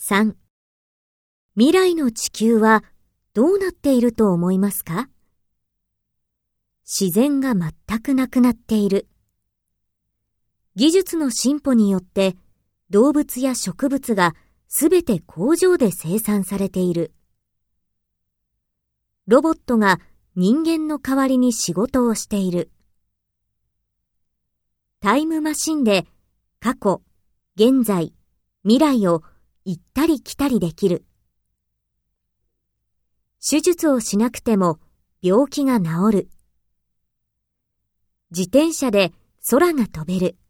3、未来の地球はどうなっていると思いますか？自然が全くなくなっている。技術の進歩によって動物や植物がすべて工場で生産されている。ロボットが人間の代わりに仕事をしている。タイムマシンで過去、現在、未来を行ったり来たりできる。手術をしなくても病気が治る。自転車で空が飛べる。